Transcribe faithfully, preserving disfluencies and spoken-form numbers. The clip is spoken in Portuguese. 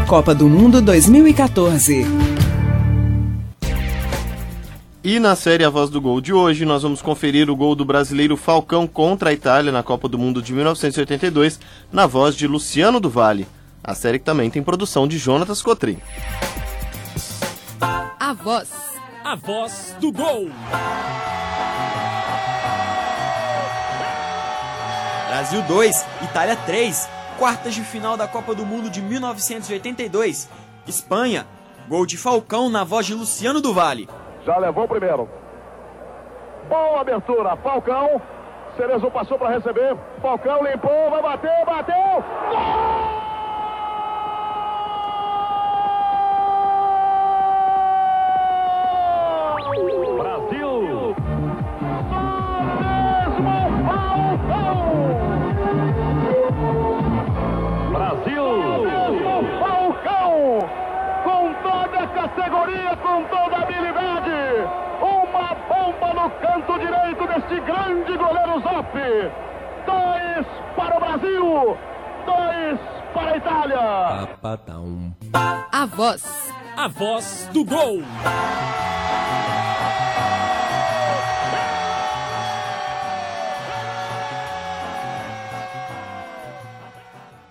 Copa do Mundo dois mil e quatorze. E na série A Voz do Gol de hoje, nós vamos conferir o gol do brasileiro Falcão contra a Itália na Copa do Mundo de mil novecentos e oitenta e dois, na voz de Luciano do Vale. A série que também tem produção de Jonatas Cotrim. A Voz. A Voz do Gol. Brasil dois, Itália três. Quartas de final da Copa do Mundo de mil novecentos e oitenta e dois. Espanha. Gol de Falcão na voz de Luciano do Vale. Já levou o primeiro. Boa abertura, Falcão. Cerezo passou para receber. Falcão limpou, vai bater, bateu. Gol! Brasil. Mesmo Falcão. Brasil. Mesmo Falcão. Com toda a categoria, com toda a habilidade. Uma bomba no canto direito deste grande goleiro Zoff. Dois para o Brasil, dois para a Itália. A Voz. A Voz do Gol.